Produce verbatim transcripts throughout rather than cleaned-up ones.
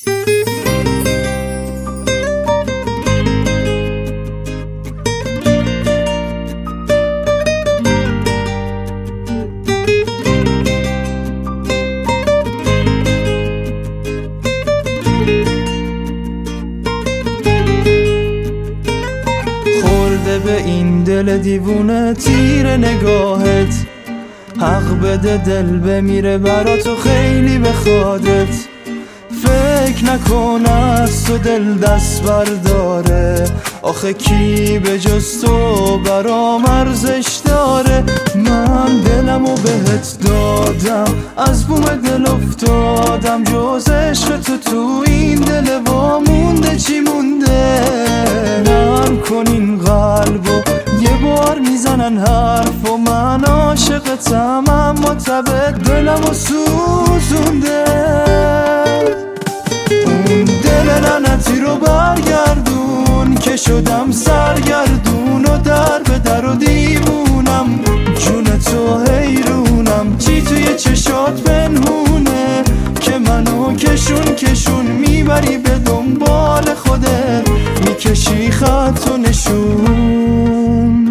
به این دل دیوونه تیر نگاهت، حق بده دل بمیره برا تو خیلی بخوادت. فکر نکن از تو دل دست برداره، آخه کی به جز تو برام ارزش داره. من دلمو بهت دادم، از بوم دل افتادم، جز عشق تو تو این دل وامونده چی مونده. نرم کن این قلبو، یه بار میزنن حرف و من عاشقتم، اما تب دلمو سوزونده. اون دل لعنتی رو برگردون که شدم سرگردون و در به در و دیوونم، جون تو حیرونم. چی توی چشات پنهونه که منو کشون کشون میبری به دنبال خودت، میکشی خط و نشون.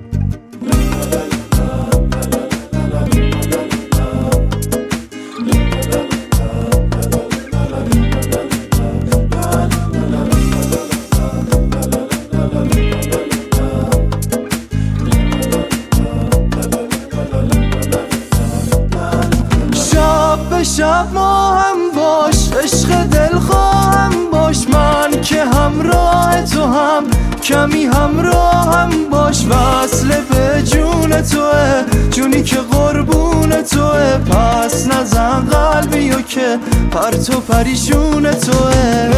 شب ما هم باش، عشق دل خواهم باش، من که همراه تو هم کمی همراه هم باش. وصل به جون توه، جونی که قربون توه، پس نزن قلبیو که پرت و پریشون توه.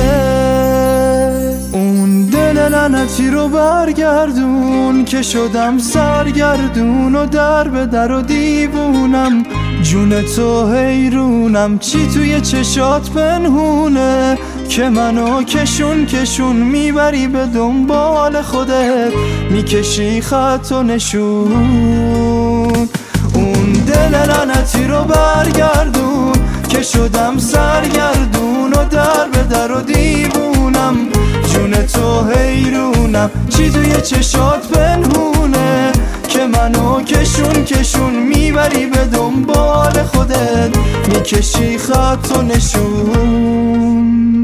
اون دل لعنتی رو برگردون که شدم سرگردون و در به در و دیوونم، جون تو حیرونم. چی توی چشات پنهونه که منو کشون کشون میبری به دنبال خودت، میکشی خط و نشون. اون دل لعنتی رو برگردون که شدم سرگردون و در به در و دیوونم، جون تو حیرونم. چی توی چشات پنهونه که منو کشون کشون میبری به دنبال خودت، میکشی خط و نشون.